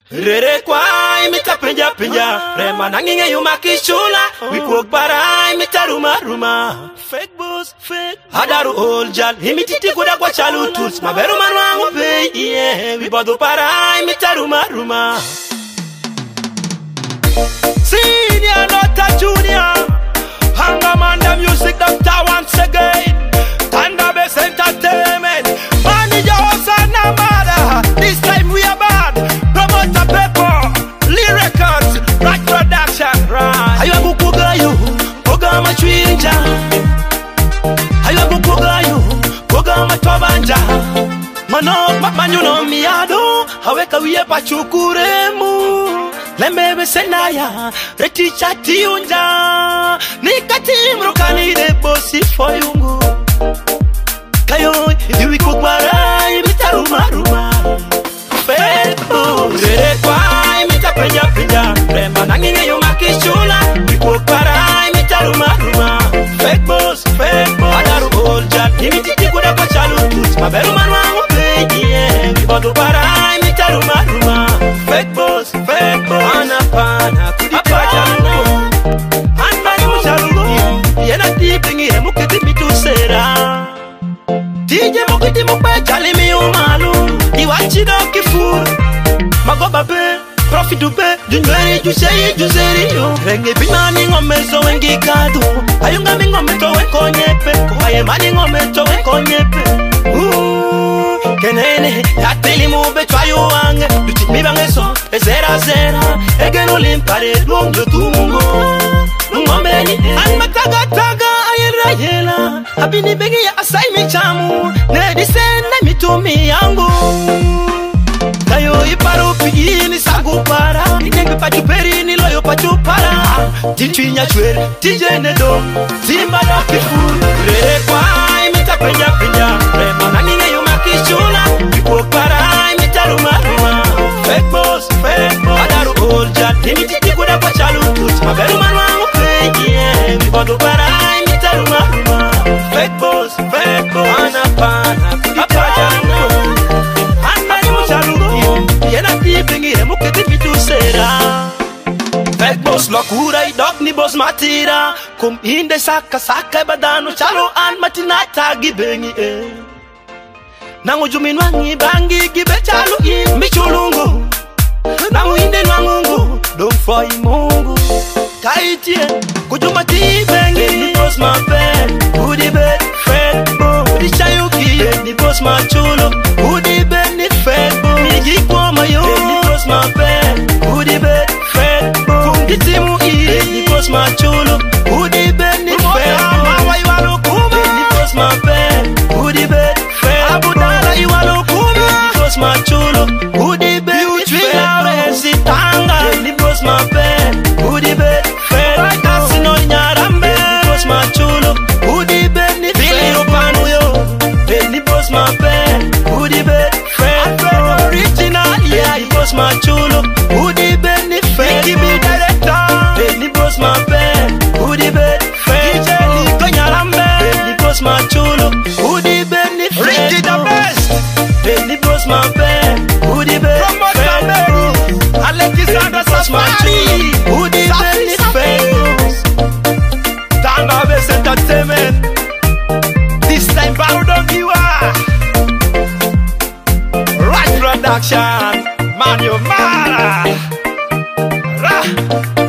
Rere kwai mita penja penja Rema nanginge yumakishula Wikuok barai mita ruma ruma Fake boss, fake Hadaru oljal Himititi kuda kwa chalu tools Maberu manwangu be yeah Wibadu barai mita ruma ruma Senior not a junior Hangamanda music doctor once again Thunder Bass Entertainment Manager Osana Mada This time we are bad Promoter Pepper Lyricals Right production right Ayabu kugayu Koga machwinja Ayabu kugayu Koga matobanja Mano manyuno miado Haweka wiye pachukuremu Lembebe senaya Reti chati unja Nikati mrukani de bosi foyungu Kayo iwi kukwarai mita ruma ruma Febu Rere kwai mita penja penja Remba nanginge yumakishula Iwi kukwarai mita ruma ruma Fake boss, fake boss Adaru oljad Himititi kuda kwa chalu tools Maberu manwangu peji Wibadu parai mita ruma ruma Fake boss, fake boss Anapana kudipa jango Anmani musharugo Yena tipingi mukiti mitu sera Tije mukiti mukwe chalimi umalu Iwachido kifur Magoba be Profitu be Junweri jusei juseri yo Renge binani ngomezo wengi kadu Ayunga mi ngometo wenkonyepe Kwaye mani ngometo wenkonyepe Kenene Yatili mube chwayo wange Duti mibange so Ezera zera Egeno limpare Lungo tumungo Ngombeni Anmataga taga ayera yela Abini begi ya asai michamu Nedi sene mitumi yangu Kayo iparu pigini sagu para Inengbe pachuperi ni loyo pachupara Tichwinya chwere Tijene do Zimba do kifuru Rere kwai mita penja penja Rema nanginge yumakishula Wikuok parai mita ruma ruma Fake boss, fake boss Adaru oljad Himititi kuda kwa chalu tools Maberu manwangu peji Wibadu parai mita ruma ruma Fake boss, fake boss Anapana kudipa jango Anmani musharugo Yena tipingi mukiti mitu sera Fake boss lokura idok ni boss matira Kum inde saka saka badano chalo an matinata gibengi Nangu jumin wangi bangi gibe chalo in michulungu Nangu inde nwangungu Don't fight mungu Kaitie kujuma tibengi Ni boss mapen Udi bet fake boss Udi chayuki Ni boss machulo Udi bet ni fake boss Niji kwa mayo Ni boss mapen Udi bet fake boss Kungitimu Ni boss machulo Udi bet ni fake boss Mawa iwalo kuma Ni boss mapen Udi bet fake Abudala iwalo kuma Ni boss machulo Udi bet ni fake boss Sitanga Ni boss mapen Udi bet fake boss Kasino nyarambe Ni boss machulo Udi bet ni fake boss Ni boss mapen Udi bet fake boss Original yeah Ni boss machulo Udi bet ni fake boss Ni boss mapen Udi bet fake boss Ni nyarambe Ni boss machulo Udi bet ni fake boss Ni boss mapen Udi bet fake boss Alexander Sasmachi Udi bet ni fake boss Thunder Bass Entertainment This time Baru Dongiwa Right production Man you mara Ra